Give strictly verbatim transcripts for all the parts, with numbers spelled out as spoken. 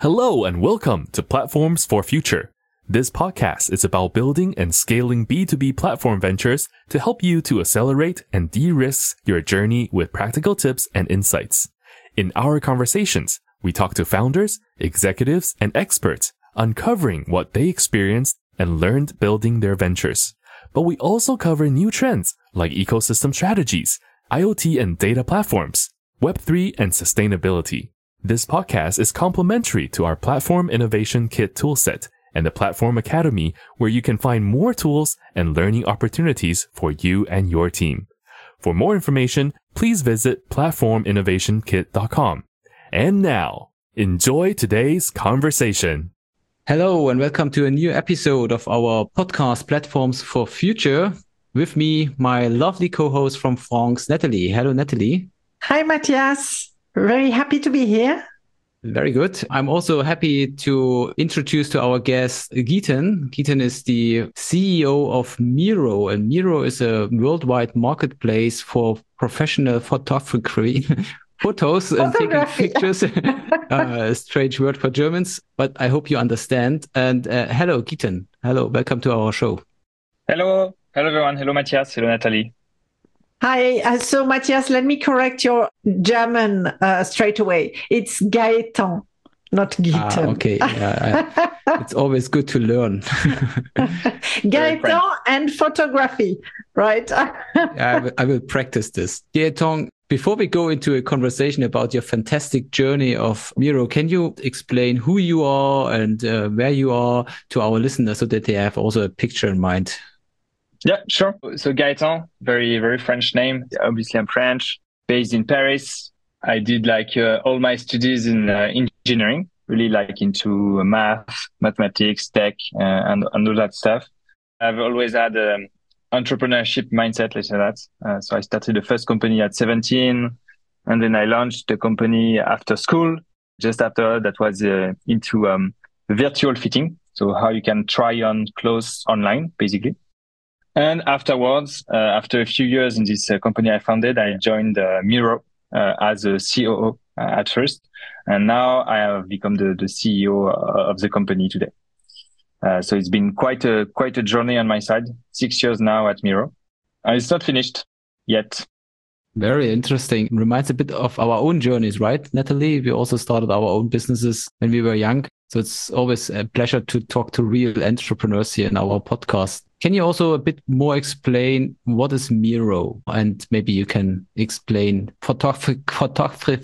Hello and welcome to Platforms for Future. This podcast is about building and scaling B two B platform ventures to help you to accelerate and de-risk your journey with practical tips and insights. In our conversations, we talk to founders, executives, and experts, uncovering what they experienced and learned building their ventures. But we also cover new trends like ecosystem strategies, IoT and data platforms, Web three, and sustainability. This podcast is complementary to our Platform Innovation Kit toolset and the Platform Academy, where you can find more tools and learning opportunities for you and your team. For more information, please visit platform innovation kit dot com. And now, enjoy today's conversation. Hello and welcome to a new episode of our podcast Platforms for Future. With me, my lovely co-host from France, Natalie. Hello, Natalie. Hi, Matthias. Very happy to be here. Very good. I'm also happy to introduce to our guest Geetan. Geetan is the C E O of Miro, and Miro is a worldwide marketplace for professional photography. Photos and taking pictures. uh, strange word for Germans, but I hope you understand. And uh, hello, Geetan. Hello, welcome to our show. Hello. Hello, everyone. Hello, Matthias. Hello, Natalie. Hi. Uh, so, Matthias, let me correct your German uh, straight away. It's Gaetan, not Geetan. Ah, okay. Yeah, I, it's always good to learn. Gaetan and photography, right? yeah, I, will, I will practice this. Gaetan, before we go into a conversation about your fantastic journey of Miro, can you explain who you are and uh, where you are to our listeners so that they have also a picture in mind? Yeah, sure. So Gaëtan, very, very French name. Obviously, I'm French, based in Paris. I did like uh, all my studies in uh, engineering, really like into math, mathematics, tech, uh, and, and all that stuff. I've always had an entrepreneurship mindset, let's say that. Uh, so I started the first company at seventeen, and then I launched the company after school. Just after that was uh, into um, virtual fitting. So how you can try on clothes online, basically. And afterwards, uh, after a few years in this uh, company I founded, I joined uh, Miro uh, as a C O O uh, at first. And now I have become the, the C E O of the company today. Uh, so it's been quite a quite a journey on my side. Six years now at Miro. And it's not finished yet. Very interesting. Reminds a bit of our own journeys, right, Natalie? We also started our own businesses when we were young. So it's always a pleasure to talk to real entrepreneurs here in our podcast. Can you also a bit more explain what is Miro? And maybe you can explain photography, photography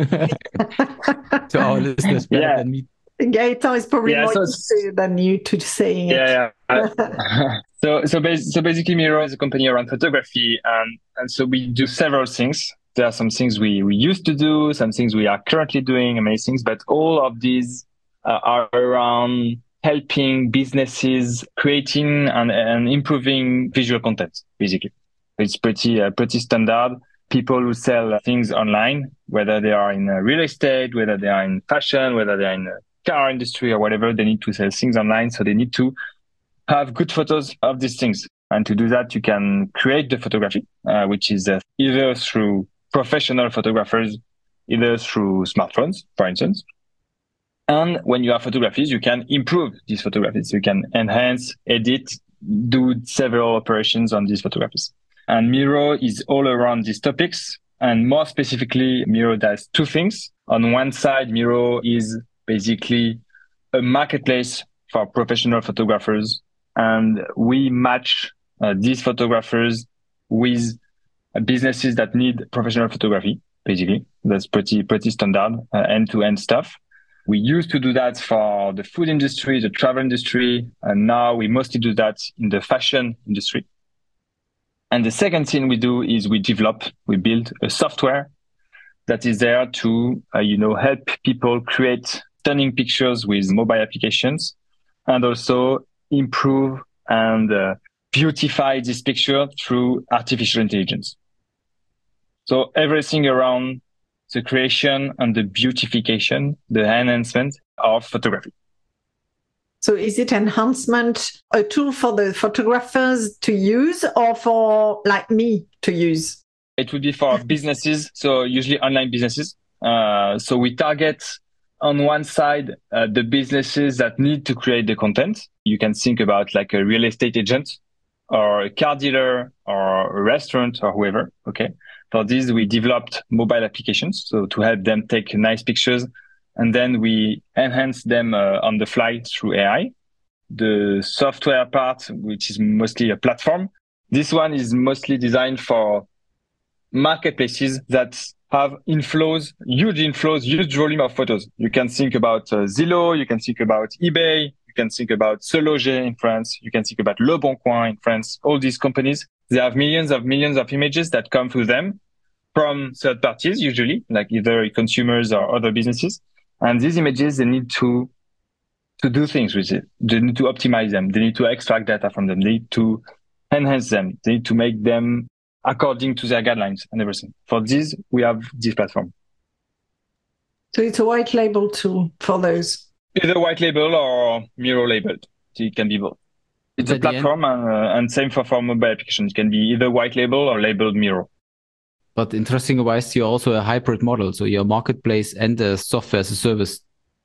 to our listeners better yeah. than me. Gaetan is probably yeah, more so used to than you to saying it. Yeah, yeah. so so, bas- so basically Miro is a company around photography. And, and so we do several things. There are some things we, we used to do, some things we are currently doing, amazing things, but all of these uh, are around helping businesses creating and, and improving visual content, basically. It's pretty uh, pretty standard. People who sell things online, whether they are in uh, real estate, whether they are in fashion, whether they are in the car industry or whatever, they need to sell things online. So they need to have good photos of these things. And to do that, you can create the photography, uh, which is uh, either through professional photographers, either through smartphones, for instance. And when you have photographies, you can improve these photographies. You can enhance, edit, do several operations on these photographies. And Miro is all around these topics. And more specifically, Miro does two things. On one side, Miro is basically a marketplace for professional photographers. And we match uh, these photographers with uh, businesses that need professional photography, basically. That's pretty, pretty standard, uh, end-to-end stuff. We used to do that for the food industry, the travel industry, and now we mostly do that in the fashion industry. And the second thing we do is we develop, we build a software that is there to, uh, you know, help people create stunning pictures with mobile applications and also improve and uh, beautify this picture through artificial intelligence. So everything around the creation and the beautification, the enhancement of photography. So is it enhancement a tool for the photographers to use or for like me to use? It would be for businesses, so usually online businesses. Uh, so we target on one side, uh, the businesses that need to create the content. You can think about like a real estate agent or a car dealer or a restaurant or whoever. Okay. For this, we developed mobile applications. So to help them take nice pictures, and then we enhance them uh, on the fly through A I. The software part, which is mostly a platform. This one is mostly designed for marketplaces that have inflows, huge inflows, huge volume of photos. You can think about uh, Zillow, you can think about eBay, you can think about SeLoger in France, you can think about Le Bon Coin in France. All these companies, they have millions of millions of images that come through them from third parties, usually, like either consumers or other businesses. And these images, they need to to do things with it. They need to optimize them. They need to extract data from them. They need to enhance them. They need to make them according to their guidelines and everything. For this, we have this platform. So it's a white label tool for those. Either white label or Miro labeled. So it can be both. It's a platform and, uh, and same for, for mobile applications. It can be either white label or labeled Miro. But interesting wise, you're also a hybrid model. So you're a marketplace and a software as a service.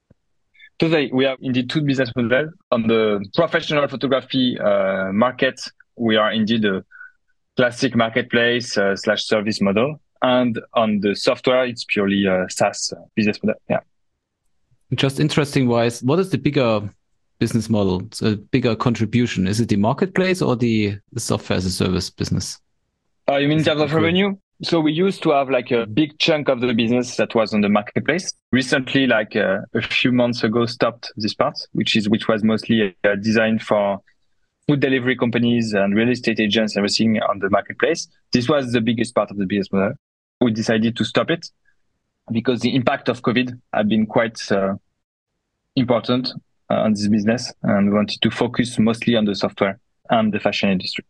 Today, we have indeed two business models. On the professional photography uh, market, we are indeed a classic marketplace uh, slash service model. And on the software, it's purely a SaaS business model. Yeah. Just interesting wise, what is the bigger business model? So bigger contribution? Is it the marketplace or the, the software as a service business? Uh, you mean in terms of revenue? So we used to have like a big chunk of the business that was on the marketplace. Recently, like uh, a few months ago, stopped this part, which is which was mostly uh, designed for food delivery companies and real estate agents, everything on the marketplace. This was the biggest part of the business model. We decided to stop it because the impact of COVID had been quite uh, important uh, on this business, and we wanted to focus mostly on the software and the fashion industry.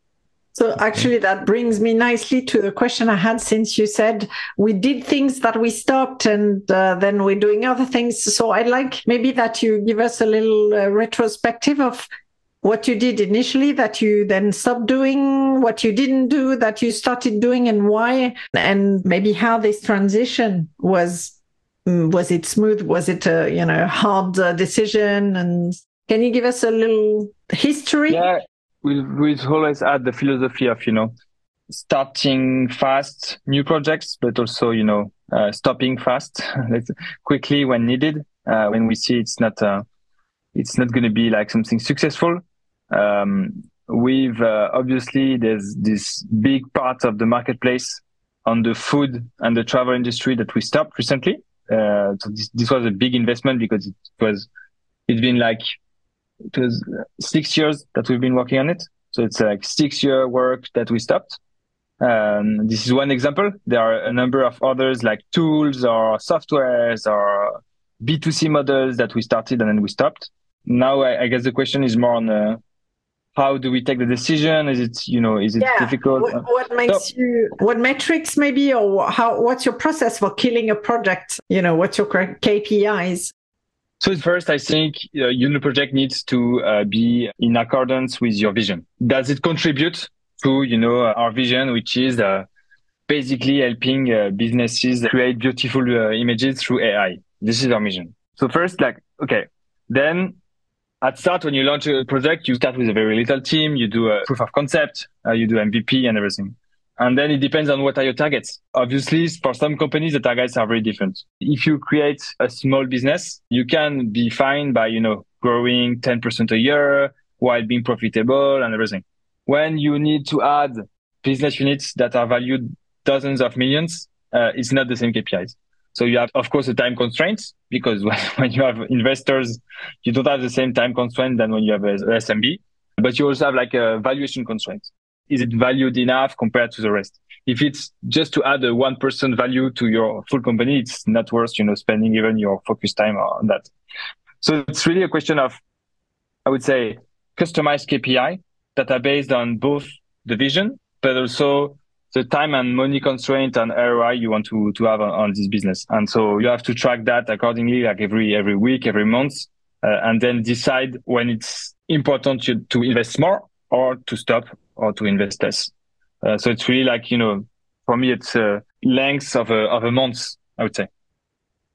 So actually that brings me nicely to the question I had, since you said we did things that we stopped and uh, then we're doing other things. So I'd like maybe that you give us a little uh, retrospective of what you did initially, that you then stopped doing, what you didn't do, that you started doing, and why, and maybe how this transition was. Was it smooth? Was it a you know hard uh, decision? And can you give us a little history? Yeah. We we always had the philosophy of, you know, starting fast new projects, but also, you know, uh, stopping fast quickly when needed, uh, when we see it's not, uh, it's not going to be like something successful. Um, we've, uh, obviously there's this big part of the marketplace on the food and the travel industry that we stopped recently. Uh, so this, this was a big investment because it was, it's been like, it was six years that we've been working on it. So it's like six year work that we stopped. Um, this is one example. There are a number of others like tools or softwares or B two C models that we started and then we stopped. Now, I, I guess the question is more on uh, how do we take the decision? Is it, you know, is it yeah. difficult? What, what makes so, you, what metrics maybe, or how, what's your process for killing a project? You know, what's your K P Is? So first, I think uh, your project needs to uh, be in accordance with your vision. Does it contribute to, you know, our vision, which is uh, basically helping uh, businesses create beautiful uh, images through A I? This is our mission. So first, like, okay, then at start, when you launch a project, you start with a very little team. You do a proof of concept, uh, you do M V P and everything. And then it depends on what are your targets. Obviously, for some companies, the targets are very different. If you create a small business, you can be fine by, you know, growing ten percent a year while being profitable and everything. When you need to add business units that are valued dozens of millions, uh, it's not the same K P Is. So you have, of course, a time constraint, because when, when you have investors, you don't have the same time constraint than when you have a S M B, but you also have like a valuation constraint. Is it valued enough compared to the rest? If it's just to add a one percent value to your full company, it's not worth, you know, spending even your focus time on that. So it's really a question of, I would say, customized K P I that are based on both the vision, but also the time and money constraint and R O I you want to, to have on, on this business. And so you have to track that accordingly, like every, every week, every month, uh, and then decide when it's important to, to invest more or to stop or to invest less. Uh, so it's really like, you know, for me, it's a length of a, of a month, I would say.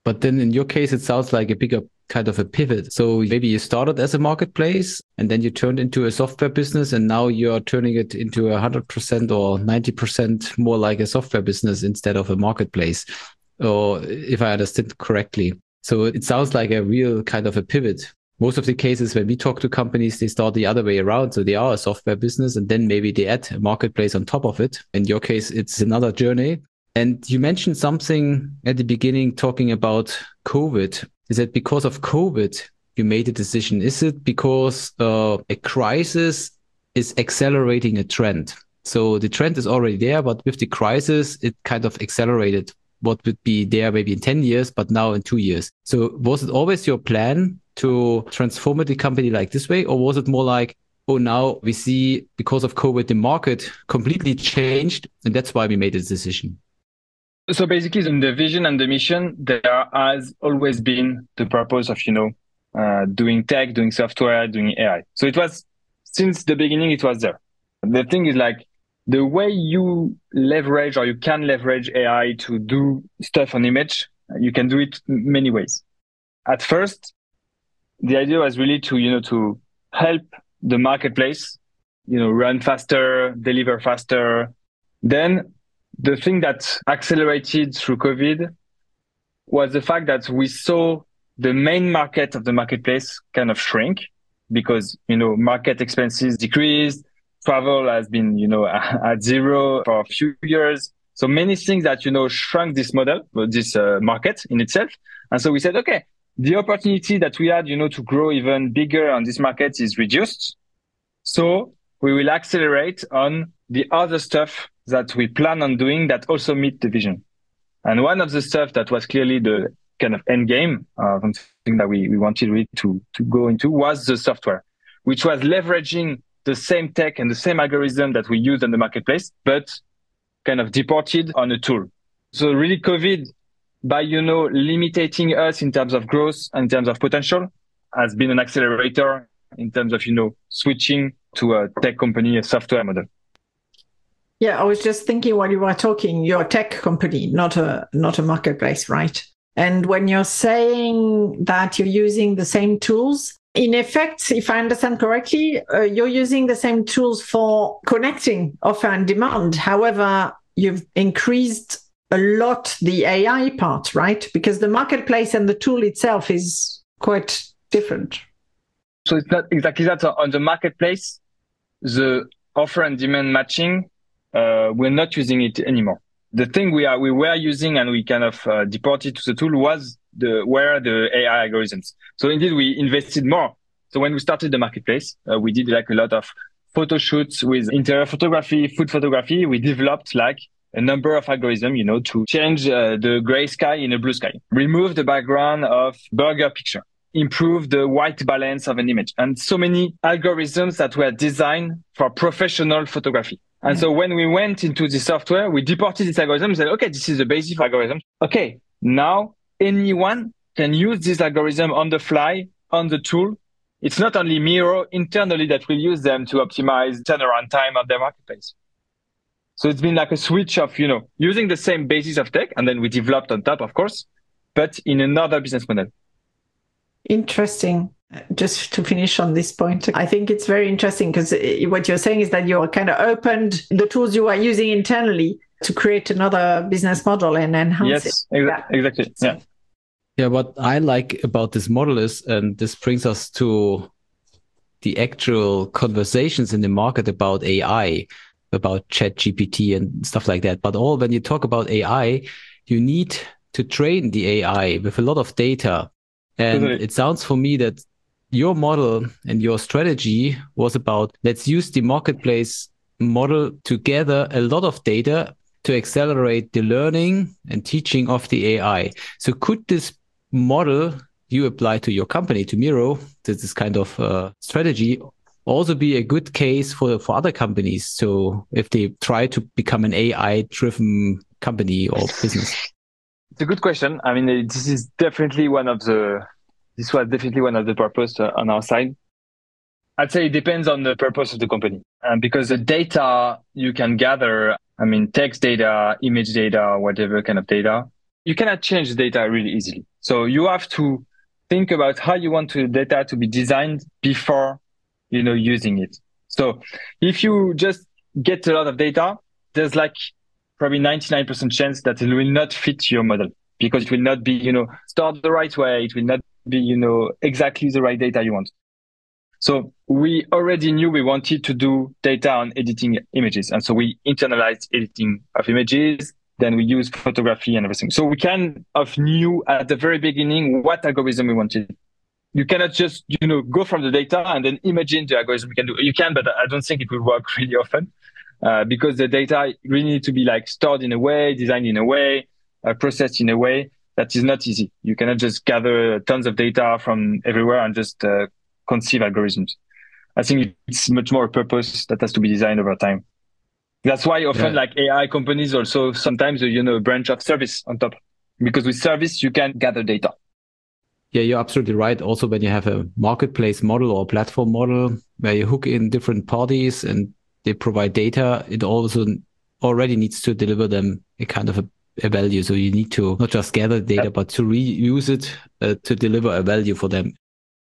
But then in your case, it sounds like a bigger kind of a pivot. So maybe you started as a marketplace and then you turned into a software business and now you're turning it into a one hundred percent or ninety percent more like a software business instead of a marketplace, or if I understood correctly. So it sounds like a real kind of a pivot. Most of the cases when we talk to companies, they start the other way around. So they are a software business and then maybe they add a marketplace on top of it. In your case, it's another journey. And you mentioned something at the beginning talking about COVID. Is it because of COVID you made a decision? Is it because uh, a crisis is accelerating a trend? So the trend is already there, but with the crisis, it kind of accelerated what would be there maybe in ten years, but now in two years. So was it always your plan to transform the company like this way? Or was it more like, oh, now we see because of COVID, the market completely changed and that's why we made this decision? So basically, in the vision and the mission, there has always been the purpose of, you know, uh, doing tech, doing software, doing A I. So it was, since the beginning, it was there. The thing is like, the way you leverage or you can leverage A I to do stuff on image, you can do it many ways. At first, the idea was really to, you know, to help the marketplace, you know, run faster, deliver faster. Then the thing that accelerated through COVID was the fact that we saw the main market of the marketplace kind of shrink because, you know, market expenses decreased. Travel has been, you know, at zero for a few years. So many things that, you know, shrunk this model, this uh, market in itself. And so we said, okay, the opportunity that we had, you know, to grow even bigger on this market is reduced. So we will accelerate on the other stuff that we plan on doing that also meet the vision. And one of the stuff that was clearly the kind of end game, uh, something that we, we wanted really to, to go into was the software, which was leveraging the same tech and the same algorithm that we use on the marketplace, but kind of deported on a tool. So really COVID, by, you know, limiting us in terms of growth and in terms of potential, has been an accelerator in terms of, you know, switching to a tech company, a software model. Yeah, I was just thinking while you were talking, you're a tech company, not a not a marketplace, right? And when you're saying that you're using the same tools, in effect, if I understand correctly, uh, you're using the same tools for connecting offer and demand. However, you've increased a lot the A I part, right? Because the marketplace and the tool itself is quite different. So it's not exactly that. On the marketplace, the offer and demand matching, uh, we're not using it anymore. The thing we are we were using and we kind of uh, deported to the tool was the where the A I algorithms. So indeed, we invested more. So when we started the marketplace, uh, we did like a lot of photo shoots with interior photography, food photography. We developed like a number of algorithms, you know, to change uh, the gray sky in a blue sky, remove the background of burger picture, improve the white balance of an image, and so many algorithms that were designed for professional photography. And so when we went into the software, we deported this algorithm and said, okay, this is the basic algorithm. Okay, now anyone can use this algorithm on the fly, on the tool. It's not only Miro internally that will use them to optimize turnaround time of their marketplace. So it's been like a switch of, you know, using the same basis of tech, and then we developed on top, of course, but in another business model. Interesting. Just to finish on this point, I think it's very interesting because what you're saying is that you kind of opened the tools you are using internally to create another business model and enhance yes, it. Yes, exa- exactly. Yeah. Yeah, what I like about this model is, and this brings us to the actual conversations in the market about A I, about ChatGPT and stuff like that. But all when you talk about A I, you need to train the A I with a lot of data. And totally. It sounds for me that your model and your strategy was about, let's use the marketplace model to gather a lot of data to accelerate the learning and teaching of the A I. So could this model you apply to your company, to Miro, this kind of uh, strategy, also be a good case for, for other companies? So if they try to become an A I-driven company or business? It's a good question. I mean, this is definitely one of the, this was definitely one of the purpose uh, on our side. I'd say it depends on the purpose of the company. Um, because the data you can gather, I mean, text data, image data, whatever kind of data, you cannot change the data really easily. So you have to think about how you want the data to be designed before, you know, using it. So if you just get a lot of data, there's like probably ninety-nine percent chance that it will not fit your model because it will not be, you know, stored the right way. It will not be, you know, exactly the right data you want. So we already knew we wanted to do data on editing images. And so we internalized editing of images. Then we use photography and everything. So we kind of knew at the very beginning what algorithm we wanted. You cannot just, you know, go from the data and then imagine the algorithm we can do. You can, but I don't think it will work really often uh, because the data really need to be like stored in a way, designed in a way, uh, processed in a way that is not easy. You cannot just gather tons of data from everywhere and just uh, conceive algorithms. I think it's much more a purpose that has to be designed over time. That's why often yeah. like A I companies also sometimes, you know, branch of service on top, because with service, you can gather data. Yeah, you're absolutely right. Also, when you have a marketplace model or platform model where you hook in different parties and they provide data, it also already needs to deliver them a kind of a, a value. So you need to not just gather data, yeah. but to reuse it uh, to deliver a value for them.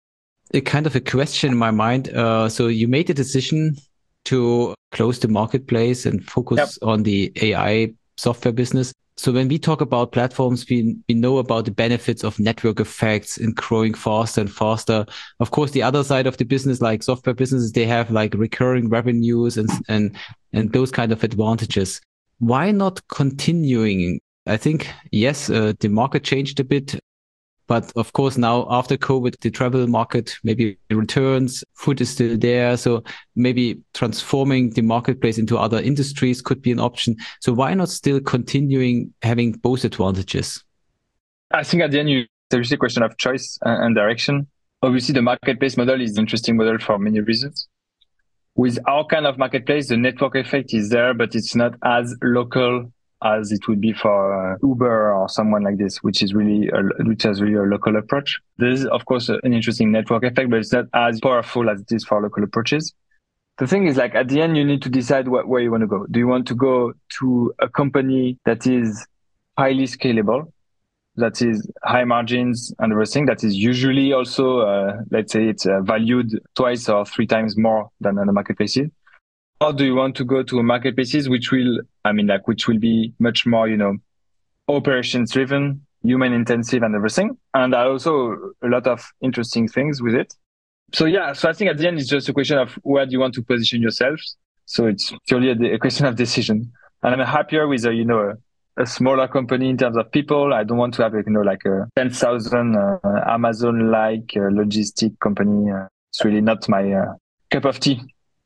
A kind of a question in my mind. Uh, so you made a decision to close the marketplace and focus yep. on the A I software business. So when we talk about platforms, we, we know about the benefits of network effects and growing faster and faster. Of course, the other side of the business, like software businesses, they have like recurring revenues and, and, and those kind of advantages. Why not continuing? I think, yes, uh, the market changed a bit. But of course, now after COVID, the travel market maybe returns, food is still there. So maybe transforming the marketplace into other industries could be an option. So why not still continuing having both advantages? I think at the end, you, there's a question of choice and direction. Obviously, the marketplace model is an interesting model for many reasons. With our kind of marketplace, the network effect is there, but it's not as local as it would be for uh, Uber or someone like this, which is really a, which has really a local approach. There is, of course, an interesting network effect, but it's not as powerful as it is for local approaches. The thing is, like, at the end, you need to decide what, where you want to go. Do you want to go to a company that is highly scalable, that is high margins and everything, that is usually also, uh, let's say it's uh, valued twice or three times more than on the marketplaces? Or do you want to go to a marketplaces which will, I mean, like, which will be much more, you know, operations driven, human intensive and everything. And also a lot of interesting things with it. So yeah, so I think at the end, it's just a question of where do you want to position yourselves. So it's purely a, a question of decision. And I'm happier with a, you know, a, a smaller company in terms of people. I don't want to have, you know, like a ten thousand uh, Amazon-like uh, logistic company. Uh, it's really not my uh, cup of tea.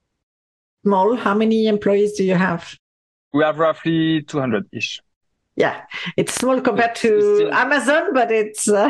Small, how many employees do you have? We have roughly two hundred ish. Yeah, it's small compared to it's still... Amazon, but it's... Uh...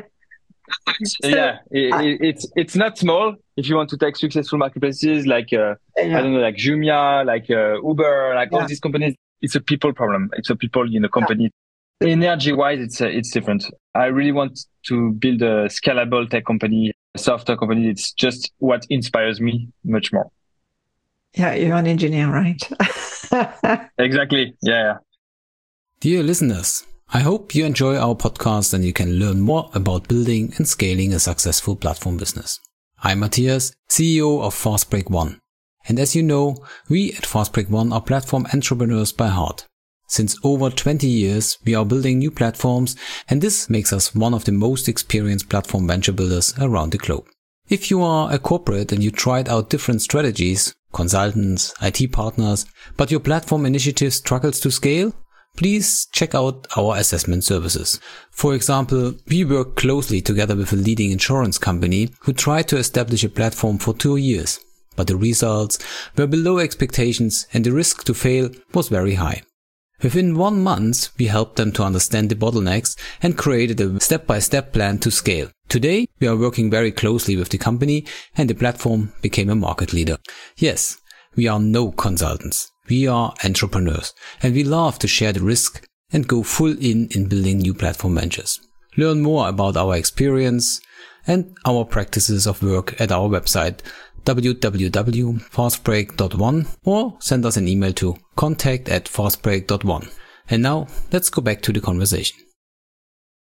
so, yeah, it, it, it's it's not small. If you want to take successful marketplaces like, uh, yeah. I don't know, like Jumia, like uh, Uber, like yeah. all these companies, it's a people problem. It's a people in a company. Yeah. Energy-wise, it's uh, it's different. I really want to build a scalable tech company, a software company. It's just what inspires me much more. Yeah, you're an engineer, right? Exactly. Yeah. Dear listeners, I hope you enjoy our podcast and you can learn more about building and scaling a successful platform business. I'm Matthias, C E O of Fastbreak One. And as you know, we at Fastbreak One are platform entrepreneurs by heart. Since over twenty years, we are building new platforms, and this makes us one of the most experienced platform venture builders around the globe. If you are a corporate and you tried out different strategies, consultants, I T partners, but your platform initiative struggles to scale, please check out our assessment services. For example, we work closely together with a leading insurance company who tried to establish a platform for two years, but the results were below expectations and the risk to fail was very high. Within one month, we helped them to understand the bottlenecks and created a step-by-step plan to scale. Today, we are working very closely with the company and the platform became a market leader. Yes, we are no consultants. We are entrepreneurs and we love to share the risk and go full in in building new platform ventures. Learn more about our experience and our practices of work at our website w w w dot fastbreak dot one or send us an email to contact at fastbreak dot one. And now let's go back to the conversation.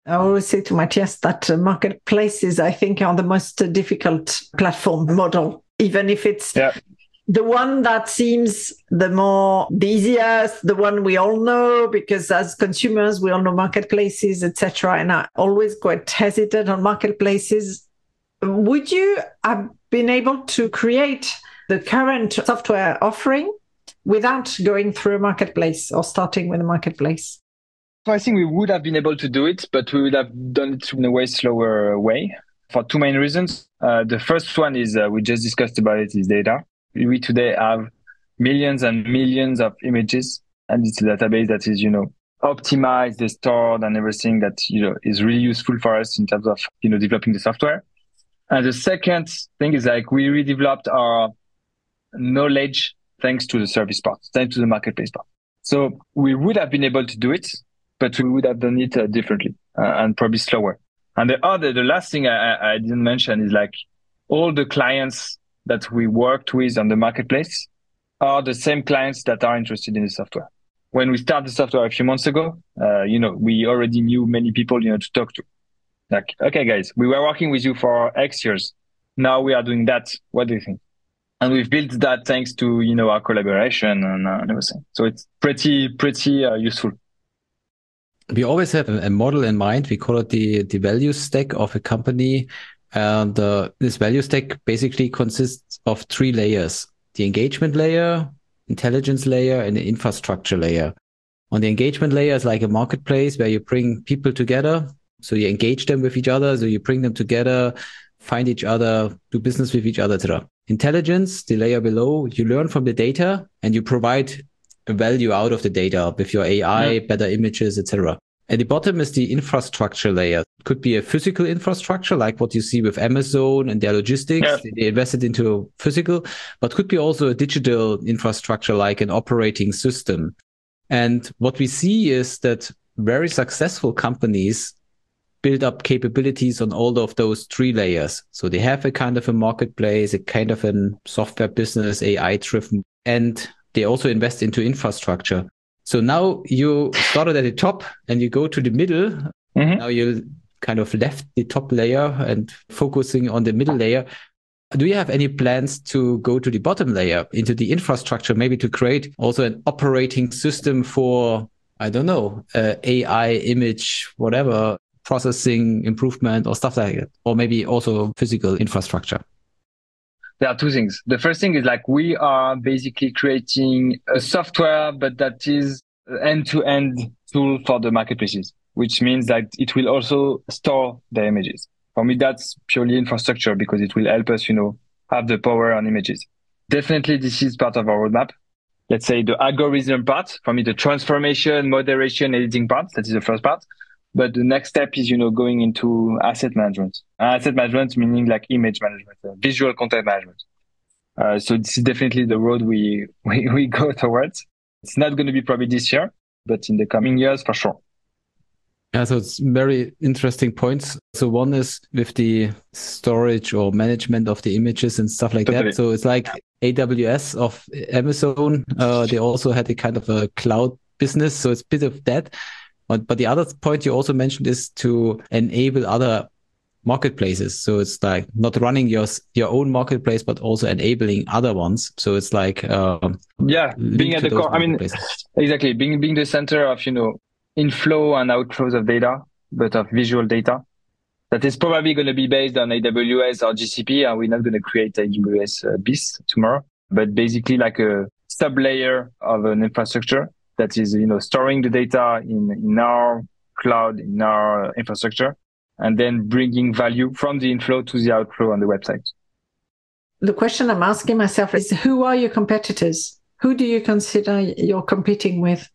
I always say to Matthias that uh, marketplaces, I think, are the most uh, difficult platform model, even if it's yeah. the one that seems the more the easiest, the one we all know, because as consumers, we all know marketplaces, et cetera. And I always quite hesitant on marketplaces. Would you have been able to create the current software offering without going through a marketplace or starting with a marketplace? So I think we would have been able to do it, but we would have done it in a way slower way for two main reasons. Uh, the first one is uh, we just discussed about it is data. We today have millions and millions of images, and it's a database that is, you know, optimized, stored, and everything that, you know, is really useful for us in terms of, you know, developing the software. And the second thing is like we redeveloped our knowledge thanks to the service part, thanks to the marketplace part. So we would have been able to do it, but we would have done it uh, differently uh, and probably slower. And the other, the last thing I, I didn't mention is like all the clients that we worked with on the marketplace are the same clients that are interested in the software. When we started the software a few months ago, uh, you know, we already knew many people, you know, to talk to. Like, okay, guys, we were working with you for X years. Now we are doing that. What do you think? And we've built that thanks to, you know, our collaboration and, uh, and everything. So it's pretty, pretty uh, useful. We always have a model in mind. We call it the, the value stack of a company. And uh, this value stack basically consists of three layers: the engagement layer, intelligence layer, and the infrastructure layer. On the engagement layer is like a marketplace where you bring people together. So you engage them with each other. So you bring them together, find each other, do business with each other, et cetera. Intelligence, the layer below, you learn from the data and you provide a value out of the data with your A I, yeah. better images, et cetera. At the bottom is the infrastructure layer. It could be a physical infrastructure, like what you see with Amazon and their logistics. Yeah. They invested into physical, but could be also a digital infrastructure, like an operating system. And what we see is that very successful companies build up capabilities on all of those three layers. So they have a kind of a marketplace, a kind of a software business, A I driven, and they also invest into infrastructure. So now you started at the top and you go to the middle. Mm-hmm. Now you kind of left the top layer and focusing on the middle layer. Do you have any plans to go to the bottom layer, into the infrastructure, maybe to create also an operating system for, I don't know, uh, A I, image, whatever, processing improvement or stuff like that, or maybe also physical infrastructure? There are two things. The first thing is like we are basically creating a software, but that is end-to-end tool for the marketplaces, which means that it will also store the images. For me, that's purely infrastructure because it will help us, you know, have the power on images. Definitely, this is part of our roadmap. Let's say the algorithm part, for me, the transformation, moderation, editing part, that is the first part. But the next step is, you know, going into asset management. Asset management meaning like image management, uh, visual content management. Uh, so this is definitely the road we, we, we go towards. It's not going to be probably this year, but in the coming years for sure. Yeah, so it's very interesting points. So one is with the storage or management of the images and stuff like totally. that. So it's like A W S of Amazon. Uh, they also had a kind of a cloud business. So it's a bit of that. But, but the other point you also mentioned is to enable other marketplaces. So it's like not running your your own marketplace, but also enabling other ones. So it's like um, yeah, being at the core. I mean, exactly being being the center of, you know, inflow and outflows of data, but of visual data. That is probably going to be based on A W S or G C P, and we're not going to create A W S uh, beast tomorrow. But basically, like a sub layer of an infrastructure that is, you know, storing the data in, in our cloud, in our infrastructure, and then bringing value from the inflow to the outflow on the website. The question I'm asking myself is, who are your competitors? Who do you consider you're competing with?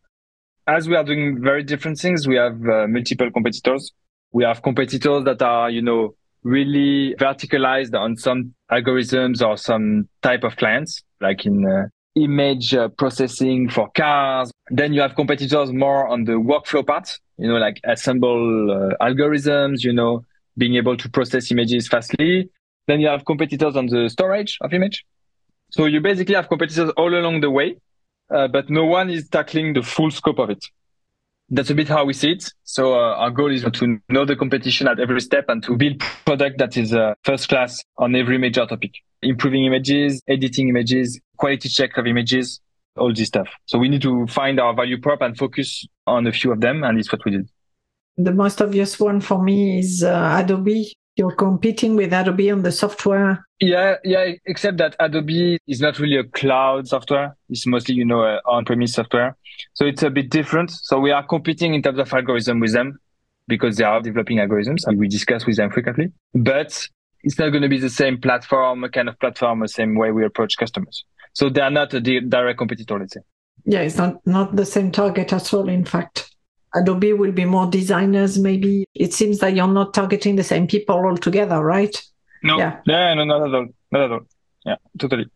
As we are doing very different things, we have uh, multiple competitors. We have competitors that are, you know, really verticalized on some algorithms or some type of clients, like in uh, image uh, processing for cars. Then you have competitors more on the workflow part, you know, like assemble uh, algorithms, you know, being able to process images fastly. Then you have competitors on the storage of image. So you basically have competitors all along the way, uh, but no one is tackling the full scope of it. That's a bit how we see it. So uh, our goal is to know the competition at every step and to build product that is uh, first class on every major topic. Improving images, editing images, quality check of images, all this stuff. So we need to find our value prop and focus on a few of them. And it's what we did. The most obvious one for me is uh, Adobe. You're competing with Adobe on the software. Yeah, yeah, except that Adobe is not really a cloud software. It's mostly, you know, uh, on-premise software. So it's a bit different. So we are competing in terms of algorithm with them because they are developing algorithms and we discuss with them frequently. But it's not going to be the same platform, kind of platform, the same way we approach customers. So they are not a di- direct competitor, let's say. Yeah, it's not, not the same target at all, in fact. Adobe will be more designers, maybe. It seems that you're not targeting the same people altogether, right? No, yeah. yeah, no, not at all. Not at all. Yeah, totally.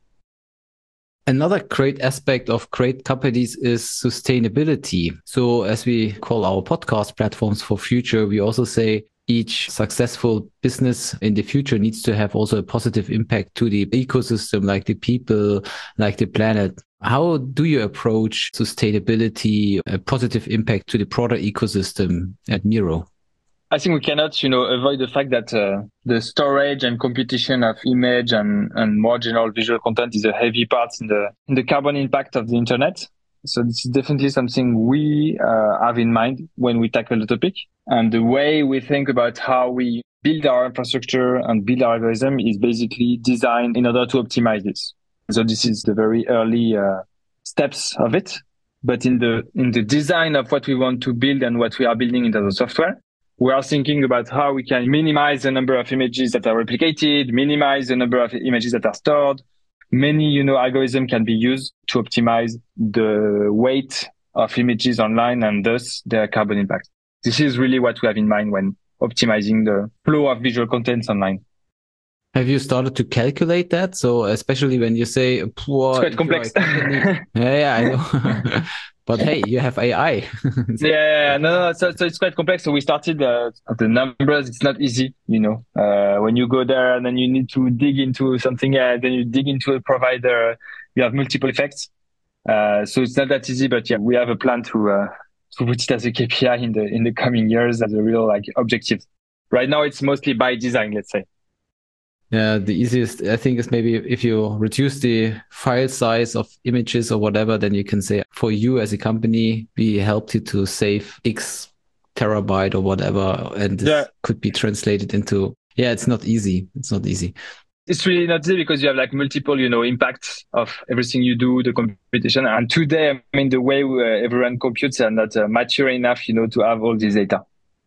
Another great aspect of great companies is sustainability. So as we call our podcast platforms for future, we also say each successful business in the future needs to have also a positive impact to the ecosystem, like the people, like the planet. How do you approach sustainability, a positive impact to the broader ecosystem at Miro? I think we cannot, you know, avoid the fact that uh, the storage and computation of image and, and more general visual content is a heavy part in the in the carbon impact of the internet. So this is definitely something we uh, have in mind when we tackle the topic. And the way we think about how we build our infrastructure and build our algorithm is basically designed in order to optimize this. So this is the very early uh, steps of it. But in the in the design of what we want to build and what we are building into the software, we are thinking about how we can minimize the number of images that are replicated, minimize the number of images that are stored. Many, you know, algorithms can be used to optimize the weight of images online and thus their carbon impact. This is really what we have in mind when optimizing the flow of visual content online. Have you started to calculate that? So especially when you say, poor, it's quite complex. yeah, yeah, I know. But hey, you have A I. yeah, yeah, no, no, so, so it's quite complex. So we started uh, the numbers. It's not easy, you know. Uh, when you go there and then you need to dig into something, uh, then you dig into a provider. You have multiple effects. Uh, so it's not that easy. But yeah, we have a plan to uh, to put it as a K P I in the in the coming years as a real like objective. Right now, it's mostly by design, let's say. Yeah, the easiest, I think, is maybe if you reduce the file size of images or whatever, then you can say, for you as a company, we helped you to save X terabyte or whatever. And this yeah. could be translated into, yeah, it's not easy. It's not easy. It's really not easy because you have like multiple, you know, impacts of everything you do, the computation. And today, I mean, the way we, uh, everyone computes are not uh, mature enough, you know, to have all this data.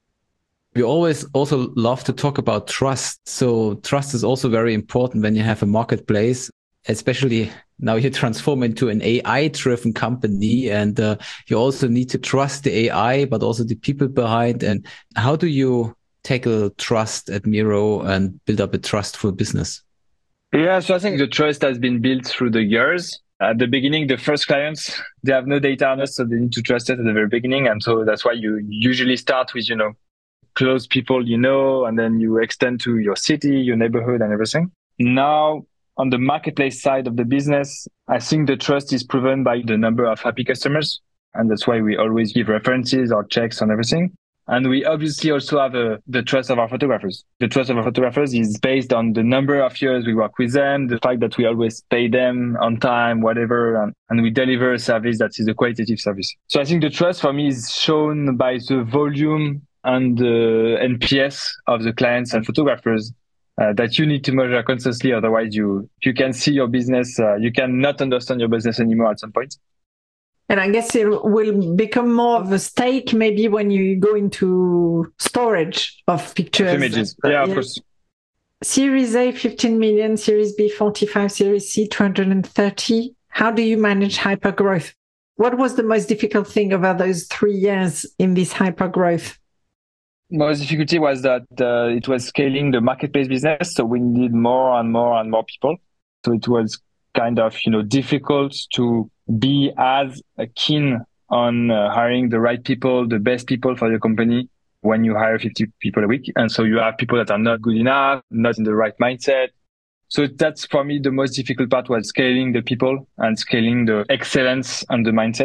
We always also love to talk about trust. So trust is also very important when you have a marketplace, especially now you transform into an A I-driven company, and uh, you also need to trust the A I, but also the people behind. And how do you tackle trust at Miro and build up a trustful business? Yeah, so I think the trust has been built through the years. At the beginning, the first clients, they have no data on us, so they need to trust it at the very beginning. And so that's why you usually start with, you know, close people you know, and then you extend to your city, your neighborhood, and everything. Now, on the marketplace side of the business, I think the trust is proven by the number of happy customers. And that's why we always give references or checks on everything. And we obviously also have a, the trust of our photographers. The trust of our photographers is based on the number of years we work with them, the fact that we always pay them on time, whatever, and, and we deliver a service that is a qualitative service. So I think the trust for me is shown by the volume and the N P S of the clients and photographers uh, that you need to measure constantly. Otherwise, you you can see your business, uh, you cannot understand your business anymore at some point. And I guess it will become more of a stake maybe when you go into storage of pictures. Of images, yeah, yeah, of course. Series A, fifteen million, Series B, forty-five, Series C, two hundred thirty. How do you manage hypergrowth? What was the most difficult thing over those three years in this hypergrowth? Most difficulty was that uh, it was scaling the marketplace business. So we need more and more and more people. So it was kind of, you know, difficult to be as keen on uh, hiring the right people, the best people for your company when you hire fifty people a week. And so you have people that are not good enough, not in the right mindset. So that's for me, the most difficult part was scaling the people and scaling the excellence and the mindset.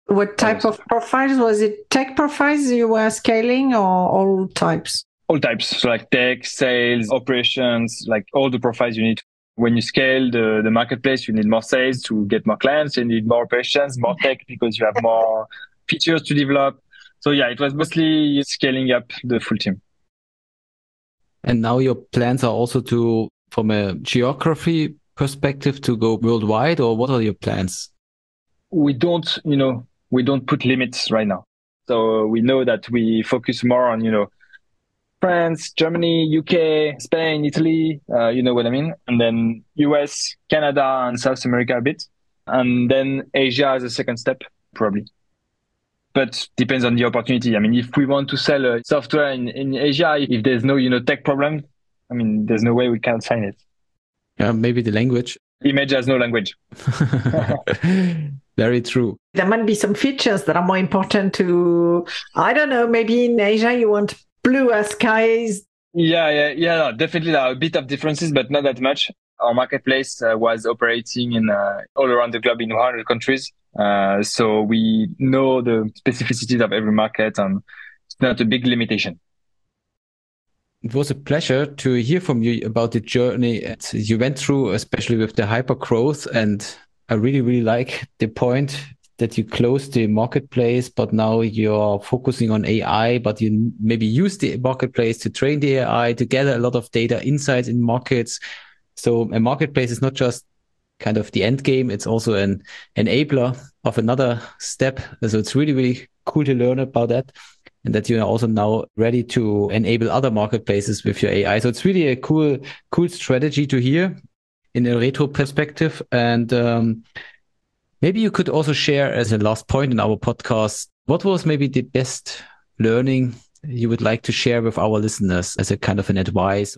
What type of profiles? Was it tech profiles you were scaling or all types? All types. So like tech, sales, operations, like all the profiles you need. When you scale the, the marketplace, you need more sales to get more clients. You need more operations, more tech because you have more features to develop. So yeah, it was mostly scaling up the full team. And now your plans are also to, from a geography perspective, to go worldwide, or what are your plans? We don't, you know, we don't put limits right now. So we know that we focus more on, you know, France, Germany, U K, Spain, Italy, uh, you know what I mean? And then U S, Canada, and South America a bit. And then Asia as a second step, probably. But depends on the opportunity. I mean, if we want to sell uh, software in, in Asia, if there's no, you know, tech problem, I mean, there's no way we can sign it. Yeah, maybe the language. Image has no language. Very true. There might be some features that are more important to, I don't know, maybe in Asia you want bluer skies. Yeah, yeah, yeah, no, definitely there are a bit of differences, but not that much. Our marketplace uh, was operating in uh, all around the globe in one hundred countries. Uh, so we know the specificities of every market, and it's not a big limitation. It was a pleasure to hear from you about the journey you went through, especially with the hyper growth. And I really, really like the point that you closed the marketplace, but now you're focusing on A I, but you maybe use the marketplace to train the A I, to gather a lot of data insights in markets. So a marketplace is not just kind of the end game, it's also an enabler of another step. So it's really, really cool to learn about that, and that you are also now ready to enable other marketplaces with your A I. So it's really a cool, cool strategy to hear in a retro perspective. And um, maybe you could also share as a last point in our podcast, what was maybe the best learning you would like to share with our listeners as a kind of an advice?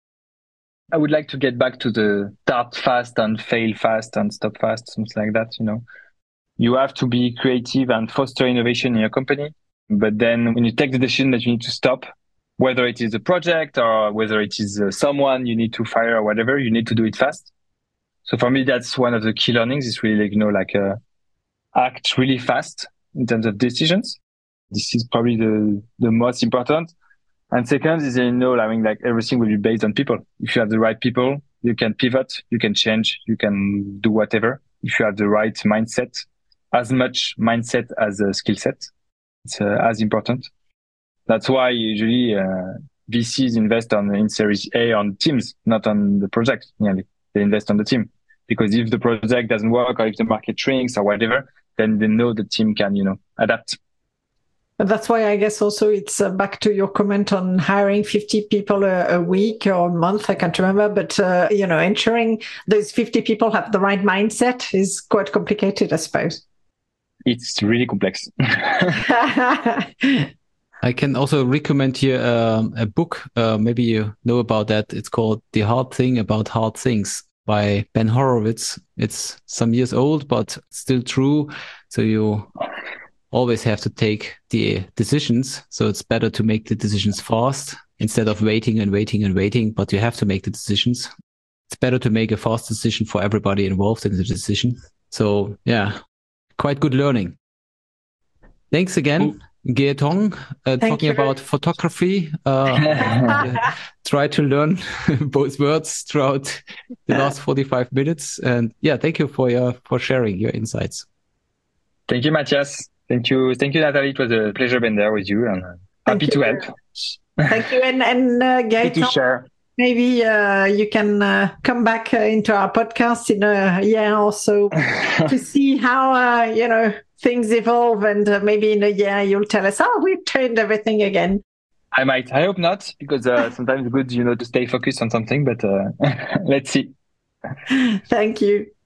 I would like to get back to the start fast and fail fast and stop fast, something like that. You know, you have to be creative and foster innovation in your company. But then when you take the decision that you need to stop, whether it is a project or whether it is uh, someone you need to fire or whatever, you need to do it fast. So for me, that's one of the key learnings. It's really like, you know, like uh, act really fast in terms of decisions. This is probably the, the most important. And second is, you know, I mean, like everything will be based on people. If you have the right people, you can pivot, you can change, you can do whatever. If you have the right mindset, as much mindset as a skill set, it's uh, as important. That's why usually uh, V Cs invest on in Series A on teams, not on the project. Nearly, they invest on the team, because if the project doesn't work or if the market shrinks or whatever, then they know the team can, you know, adapt. But that's why I guess also it's uh, back to your comment on hiring fifty people a, a week or a month. I can't remember, but uh, you know, ensuring those fifty people have the right mindset is quite complicated, I suppose. It's really complex. I can also recommend here um, a book. Uh, maybe you know about that. It's called The Hard Thing About Hard Things by Ben Horowitz. It's some years old, but still true. So you always have to take the decisions. So it's better to make the decisions fast instead of waiting and waiting and waiting, but you have to make the decisions. It's better to make a fast decision for everybody involved in the decision. So yeah, quite good learning. Thanks again, Gaetong, uh, talking you. about photography. Uh, try to learn both words throughout the last forty-five minutes. And yeah, thank you for your, for sharing your insights. Thank you, Matthias. Thank you. Thank you, Natalie. It was a pleasure being there with you, and uh, happy to help. Thank you. And, and uh, Happy to share. Maybe uh, you can uh, come back uh, into our podcast in a year or so to see how, uh, you know, things evolve. And uh, maybe in a year you'll tell us, oh, we've turned everything again. I might. I hope not, because uh, sometimes it's good, you know, to stay focused on something. But uh, let's see. Thank you.